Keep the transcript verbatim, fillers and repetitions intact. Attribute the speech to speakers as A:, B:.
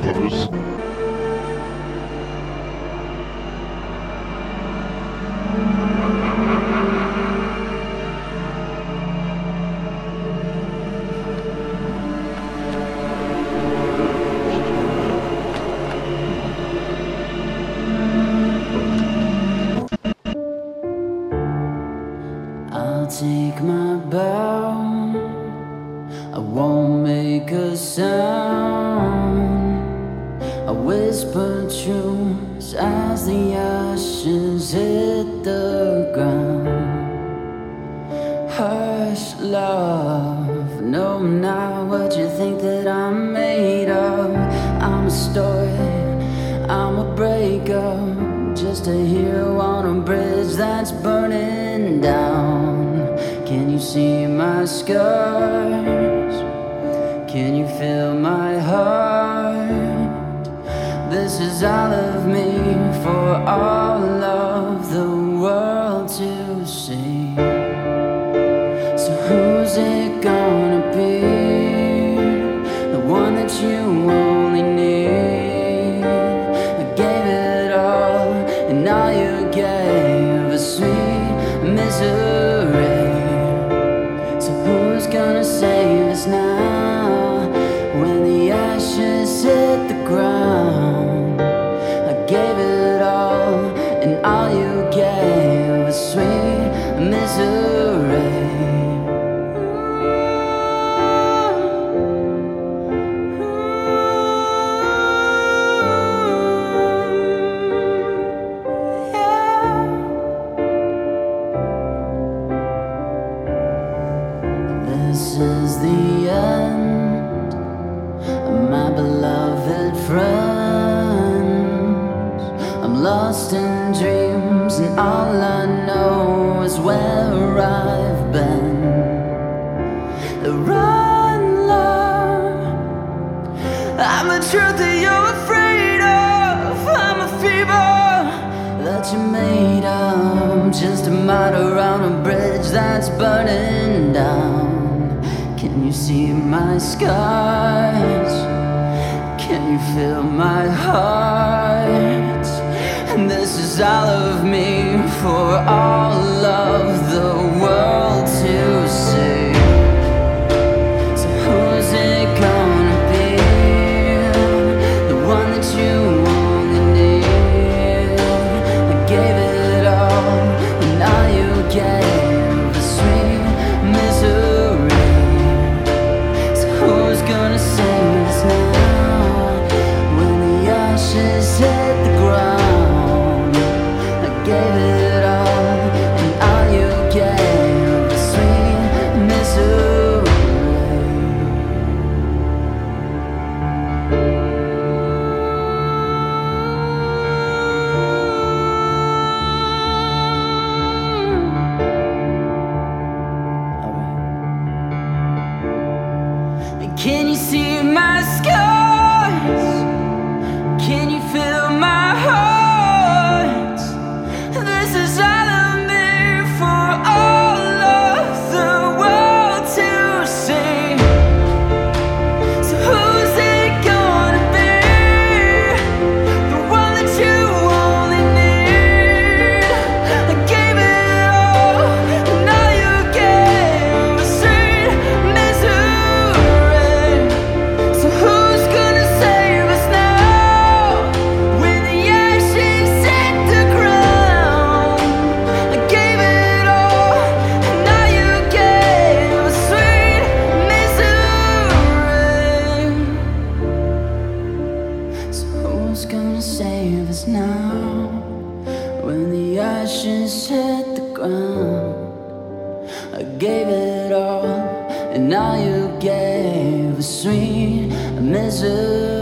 A: covers.
B: I'll take my bow, I won't make a sound. I whisper truths as the ashes hit the ground. Hush, love, know now what you think that I'm made of. I'm a story, I'm a breakup, just a hero on a bridge that's burning down. Can you see my scars? Can you feel my heart? This is all of me for all of the world to see. So who's it gonna be? The one that you only need. I gave it all, and all you gave was sweet misery. So who's gonna save us now when the ashes hit the ground? I gave it all, and all you gave was sweet misery. This is the end of my beloved friends. I'm lost in dreams, and all I know is where I've been. Run, love, I'm the truth that you're afraid of. I'm a fever that you made of, just a martyr on a bridge that's burning down. Can you see my scars? Can you feel my heart? And this is all of me for all of the world to see. So who's it gonna be? The one that you only need. I gave it all, and all you gave was sweet misery. Who's gonna save us now when the ashes hit the ground? I gave it all, and all you gave was sweet misery. All right. Can you see my scars? Can you feel my heart? This is all of me for all of the world to see. So who's it gonna be? The one that you only need. I gave it all, and all you gave was sweet misery. So who's gonna save us now when the ashes hit the ground? I gave it all, and all you gave was sweet misery. So who's gonna save us now when the ashes hit the ground? I gave it all, and all you gave was sweet misery.